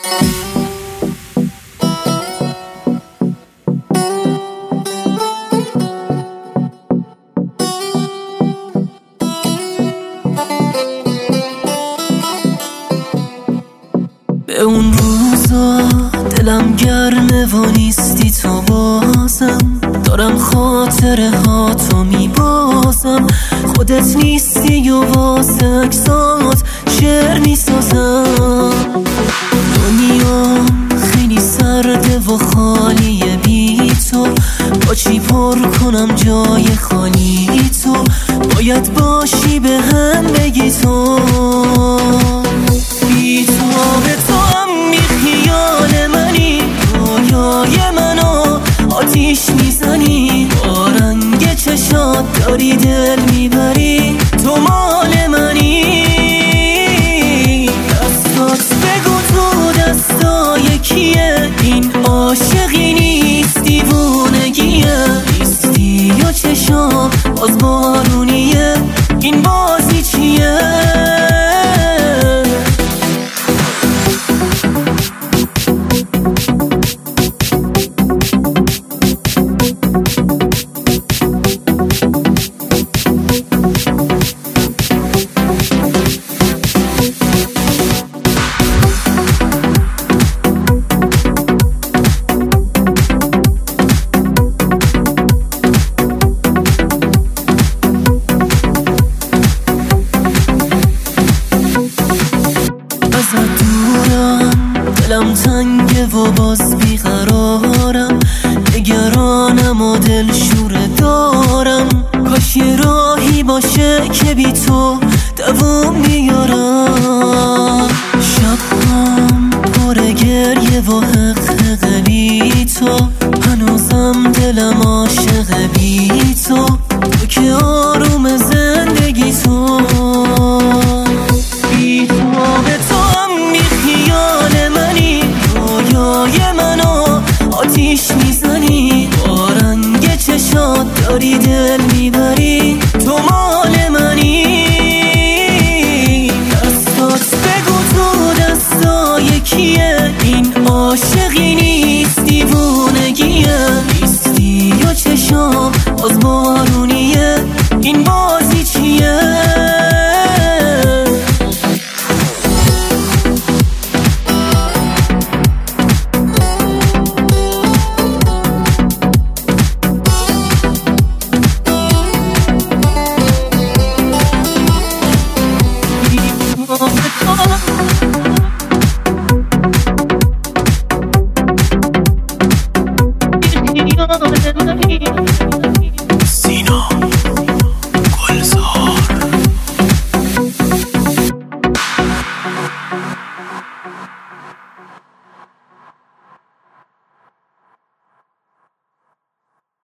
به اون روزا دلم گرمه و نیستی تو بازم، دارم خاطره ها تو میبازم. خودت نیستی و واسه اکسات شعر میسازم. دنیام خیلی سرده و خالیه بی تو، با چی پر کنم جای خالی تو؟ باید باشی به هم بگی تو، بی تو به تو هم بی خیال منی. رویای منو آتیش میزنی، با رنگ چشات داری دل میبری. تو مال منی، دستات بگو تو دستای کیه؟ این عاشقی نیست دیوونگیه، نیستی و چشام باز بارونیه. این بازی چیه؟ دورم دلم تنگه و باز بیقرارم، نگرانم و دل شوره دارم. کاش یه راهی باشه که بی تو دوام بیارم. شبام پر گریه و حق بی تو، هنوزم دلم عاشق بی تو. تو که آروم زندگی تو، بی تو به تو آتیش میزنی، با رنگ چشات داری دل میبری. تو مال منی، دستات بگو تو دستای کیه؟ این عاشقی نیست دیوونگیه، نیستی و چشام باز بارونیه. این بازی چیه؟ Oh,